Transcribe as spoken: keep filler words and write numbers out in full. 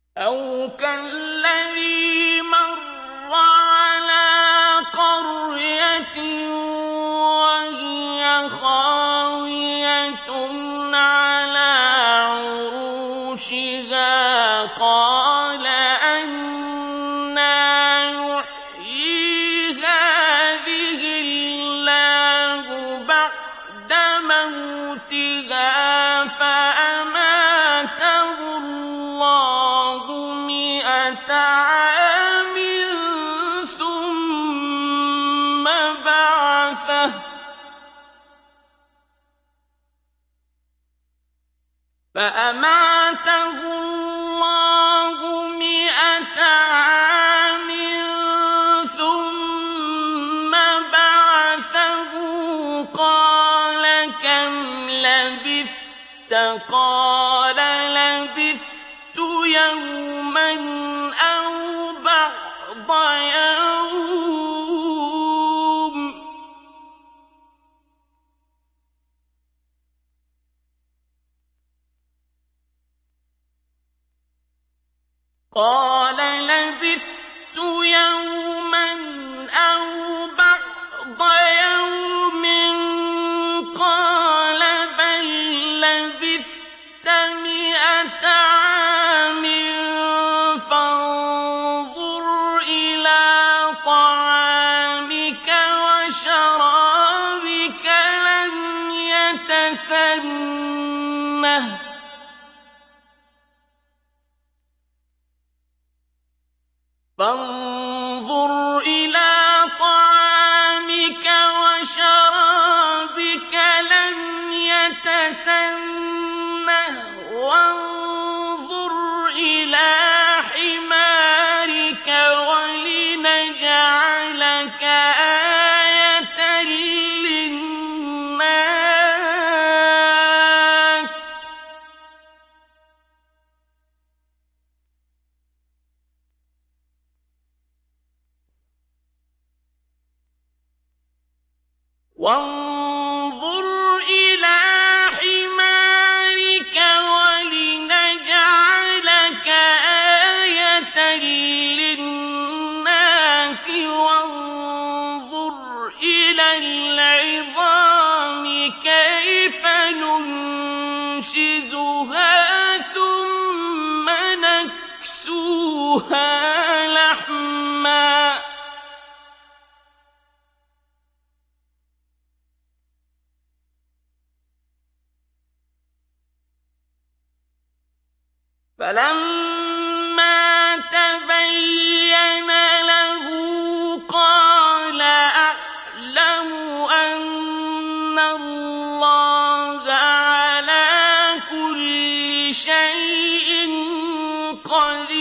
أَوْ كَالَّذِي مَرَّ عَلَىٰ قَرْيَةٍ وَهِيَ خَاوِيَةٌ عَلَىٰ عُرُوشِهَا قَالَ أَنَّىٰ يُحْيِي هَٰذِهِ اللَّهُ بَعْدَ مَوْتِهَا فَأَمَاتَهُ اللَّهُ مِائَةَ عَامٍ ثُمَّ بَعَثَهُ فَأَمَاتَهُ اللَّهُ مِائَةَ عَامٍ ثُمَّ بَعَثَهُ قَالَ كَمْ لَبِثْتَ قَالَ لَبِثْتُ يَوْمًا أَوْ بَعْضَ يَوْمٍ قَالَ لَبِثْتُ يَوْمًا أَوْ بَعْضَ يَوْمٍ قَالَ بَل لَّبِثْتَ مِائَةَ عَامٍ فَانظُرْ إِلَىٰ طَعَامِكَ وَشَرَابِكَ لَمْ يَتَسَنَّهْ فانظر إلى طعامك وشرابك لم يتسنه وانظر إلى حمارك ولنجعلك آية للناس وانظر إلى حمارك ولنجعلك آية للناس وانظر إلى العظام كيف ننشزها ثم نكسوها لحما فَلَمَّا تَبَيَّنَ لَهُ قَالَ أَعْلَمُ أَنَّ اللَّهَ عَلَىٰ كُلِّ شَيْءٍ قَدِيرٌ